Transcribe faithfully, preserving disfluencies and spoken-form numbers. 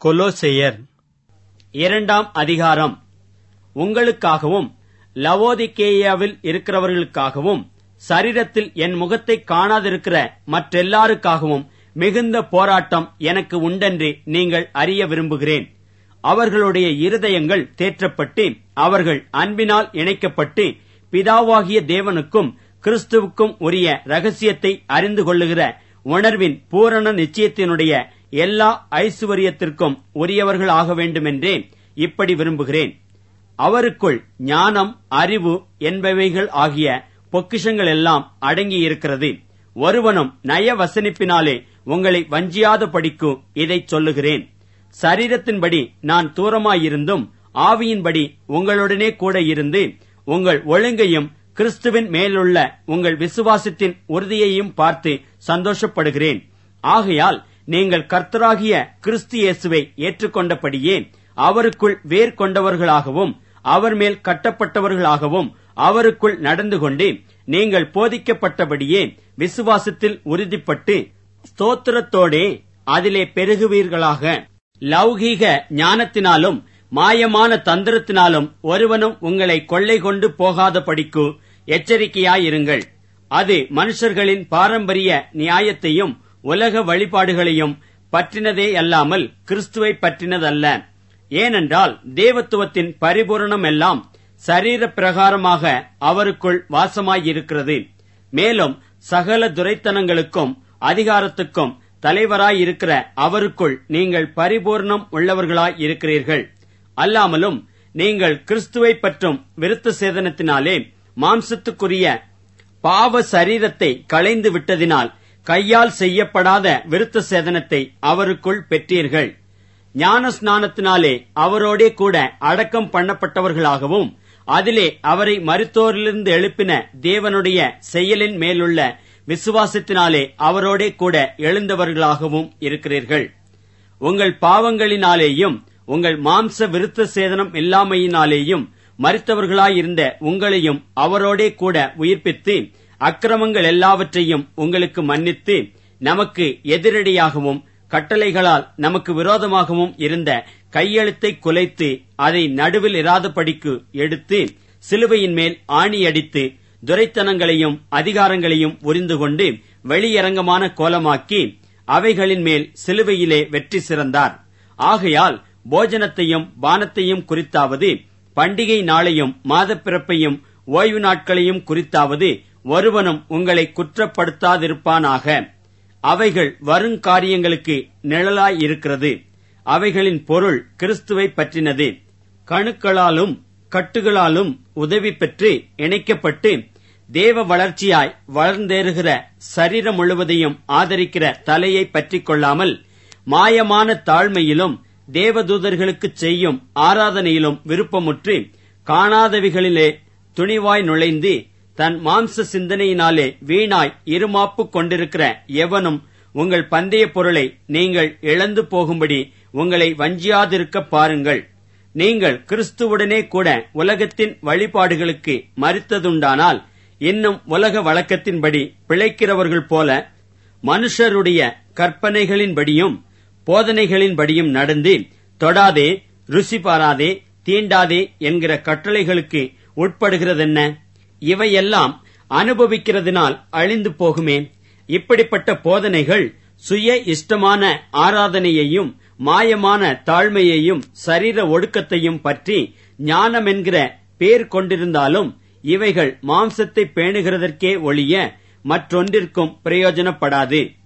கொலோசையர் இரண்டாம் அதிகாரம். உங்களுக்காகவும் லவோதிக்கேயாவில் இருக்கிறவர்களுக்காகவும் சரீரத்தில் என் முகத்தை காணாதிருக்கிற மற்றெல்லாருக்காகவும் மிகுந்த போராட்டம் எனக்கு உண்டென்று நீங்கள் அறிய விரும்புகிறேன். அவர்களுடைய இருதயங்கள் தேற்றப்பட்டு அவர்கள் அன்பினால் இணைக்கப்பட்டு பிதாவாகிய தேவனுக்கும் கிறிஸ்துவுக்கும் உரிய ரகசியத்தை அறிந்து கொள்ளுகிற உணர்வின் பூரண நிச்சயத்தினுடைய எல்லா ஐசுவரியத்திற்கும் உரியவர்கள் ஆக வேண்டுமென்றே இப்படி விரும்புகிறேன். அவருக்குள் ஞானம், அறிவு என்பவைகள் ஆகிய பொக்கிஷங்கள் எல்லாம் அடங்கியிருக்கிறது. ஒருவனும் நய வசனிப்பினாலே உங்களை வஞ்சியாத படிக்கு இதை சொல்லுகிறேன். சரீரத்தின்படி நான் தூரமாயிருந்தும் ஆவியின்படி உங்களுடனே கூட இருந்து உங்கள் ஒழுங்கையும் கிறிஸ்துவின் மேலுள்ள உங்கள் விசுவாசத்தின் உறுதியையும் பார்த்து சந்தோஷப்படுகிறேன். ஆகையால் நீங்கள் கர்த்தராகிய கிறிஸ்து இயேசுவை ஏற்றுக்கொண்டபடியே அவருக்குள் வேர் கொண்டவர்களாகவும் அவர் மேல் கட்டப்பட்டவர்களாகவும் அவருக்குள் நடந்து கொண்டு நீங்கள் போதிக்கப்பட்டபடியே விசுவாசத்தில் உறுதிப்பட்டு ஸ்தோத்திரத்தோடே அதிலே பெருகுவீர்களாக. லௌகீக ஞானத்தினாலும் மாயமான தந்திரத்தினாலும் ஒருவனும் உங்களை கொள்ளை கொண்டு போகாத படிக்கு எச்சரிக்கையாயிருங்கள். அது மனுஷர்களின் பாரம்பரிய நியாயத்தையும் உலக வழிபாடுகளையும் பற்றினதே அல்லாமல் கிறிஸ்துவை பற்றினதல்ல. ஏனென்றால் தேவத்துவத்தின் பரிபூரணம் எல்லாம் சரீர பிரகாரமாக அவருக்குள் வாசமாயிருக்கிறது. மேலும் சகல துரைத்தனங்களுக்கும் அதிகாரத்துக்கும் தலைவராயிருக்கிற அவருக்குள் நீங்கள் பரிபூர்ணம் உள்ளவர்களாய் இருக்கிறீர்கள். அல்லாமலும் நீங்கள் கிறிஸ்துவை பற்றும் விருத்த சேதனத்தினாலே மாம்சத்துக்குரிய பாவ சரீரத்தை களைந்து விட்டதினால் கையால் செய்யப்படாத விருத்த சேதனத்தை அவருக்குள் பெற்றீர்கள். ஞான ஸ்நானத்தினாலே அவரோடே கூட அடக்கம் பண்ணப்பட்டவர்களாகவும் அதிலே அவரை மரித்தோரிலிருந்து எழுப்பின தேவனுடைய செயலின் மேலுள்ள விசுவாசத்தினாலே அவரோடே கூட எழுந்தவர்களாகவும் இருக்கிறீர்கள். உங்கள் பாவங்களினாலேயும் உங்கள் மாம்ச விருத்த சேதனம் இல்லாமையினாலேயும் மரித்தவர்களாயிருந்த உங்களையும் அவரோடே கூட உயிர்ப்பித்து அக்கிரமங்கள் எல்லாவற்றையும் உங்களுக்கு மன்னித்து நமக்கு எதிரடியாகவும் கட்டளைகளால் நமக்கு விரோதமாகவும் இருந்த கையெழுத்தை குலைத்து அதை நடுவில் இராதபடிக்கு எடுத்து சிலுவையின் மேல் ஆணியடித்து துரைத்தனங்களையும் அதிகாரங்களையும் உரிந்து கொண்டு வெளியரங்கமான கோலமாக்கி அவைகளின் மேல் சிலுவையிலே வெற்றி சிறந்தார். ஆகையால் போஜனத்தையும் பானத்தையும் குறித்தாவது பண்டிகை நாளையும் மாதப்பிறப்பையும் ஓய்வு நாட்களையும் குறித்தாவது ஒருவனும் உங்களை குற்றப்படுத்தாதிருப்பானாக. அவைகள் வருங்காரியங்களுக்கு நிழலாயிருக்கிறது. அவைகளின் பொருள் கிறிஸ்துவை பற்றினது. கணுக்களாலும் கட்டுகளாலும் உதவி பெற்று இணைக்கப்பட்டு தேவ வளர்ச்சியாய் வளர்ந்தேறுகிற சரீரம் முழுவதையும் ஆதரிக்கிற தலையை பற்றிக் கொள்ளாமல் மாயமான தாழ்மையிலும் தேவதூதர்களுக்கு செய்யும் ஆராதனையிலும் விருப்பமுற்று காணாதவைகளிலே துணிவாய் நுழைந்து தன் மாம்ச சிந்தனையினாலே வீணாய் இருமாப்பு கொண்டிருக்கிற எவனும் உங்கள் பந்தய பொருளை நீங்கள் இழந்து போகும்படி உங்களை வஞ்சியாதிருக்க பாருங்கள். நீங்கள் கிறிஸ்துவுடனே கூட உலகத்தின் வழிபாடுகளுக்கு மரித்ததுண்டானால் இன்னும் உலக வழக்கத்தின்படி பிழைக்கிறவர்கள் போல மனுஷருடைய கற்பனைகளின்படியும் போதனைகளின்படியும் நடந்து தொடாதே, ருசி பாராதே, தீண்டாதே என்கிற கட்டளைகளுக்கு உட்படுகிறதென்ன? இவையெல்லாம் அனுபவிக்கிறதினால் அழிந்து போகுமே. இப்படிப்பட்ட போதனைகள் சுய இஷ்டமான ஆராதனையையும் மாயமான தாழ்மையையும் சரீர ஒடுக்கத்தையும் பற்றி ஞானம் என்கிற பேர் கொண்டிருந்தாலும் இவைகள் மாம்சத்தை பேணுகிறதற்கே ஒழிய மற்றொன்றிற்கும் பிரயோஜனப்படாது.